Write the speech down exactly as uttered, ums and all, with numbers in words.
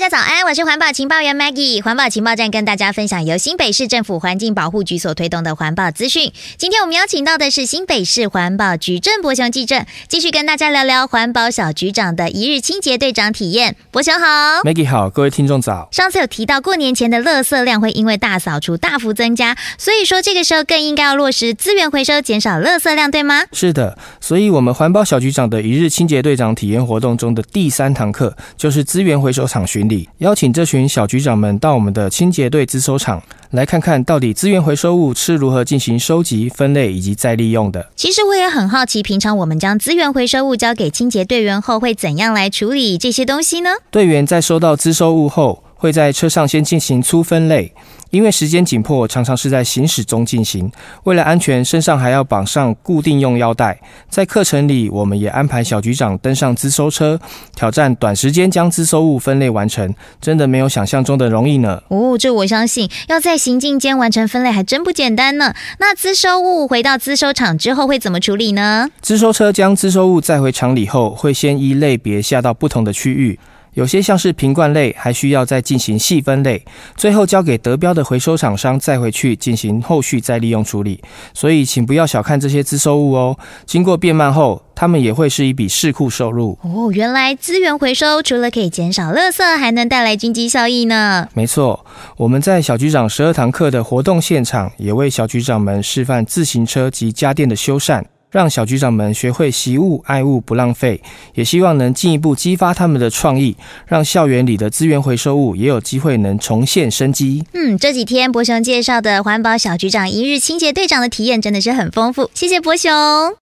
家早安，我是环保情报员 Maggie。环保情报站跟大家分享由新北市政府环境保护局所推动的环保资讯。今天我们邀请到的是新北市环保局郑伯雄技正，继续跟大家聊聊环保小局长的一日清洁队长体验。伯雄好。 Maggie 好，各位听众早。 上次有提到过年前的垃圾量会因为大扫除大幅增加，所以说这个时候更应该要落实资源回收，减少垃圾量，对吗？ 是的，所以我们环保小局长的一日清洁队长体验活动中的第三堂课就是资源回收厂巡礼，邀请这群小局长们到我们的清洁队资收厂来看看到底资源回收物是如何进行收集、分类以及再利用的。 其实我也很好奇，平常我们将资源回收物交给清洁队员后会怎样来处理这些东西呢？ 队员在收到资收物后，会在车上先进行粗分类，因为时间紧迫，常常是在行驶中进行。为了安全，身上还要绑上固定用腰带。在课程里，我们也安排小局长登上资收车，挑战短时间将资收物分类完成，真的没有想象中的容易呢。 哦，这我相信，要在行进间完成分类还真不简单呢。那资收物回到资收厂之后会怎么处理呢？ 资收车将资收物载回厂里后，会先依类别下到不同的区域。有些像是瓶罐类，还需要再进行细分类，最后交给得标的回收厂商再回去进行后续再利用处理。所以请不要小看这些资收物哦，经过变卖后，它们也会是一笔市库收入。 哦，原来资源回收除了可以减少垃圾，还能带来经济效益呢。 没错，我们在小局长十二堂课的活动现场，也为小局长们示范自行车及家电的修缮，让小局长们学会惜物爱物不浪费，也希望能进一步激发他们的创意，让校园里的资源回收物也有机会能重现生机。 嗯，这几天伯雄介绍的环保小局长一日清洁队长的体验真的是很丰富，谢谢伯雄。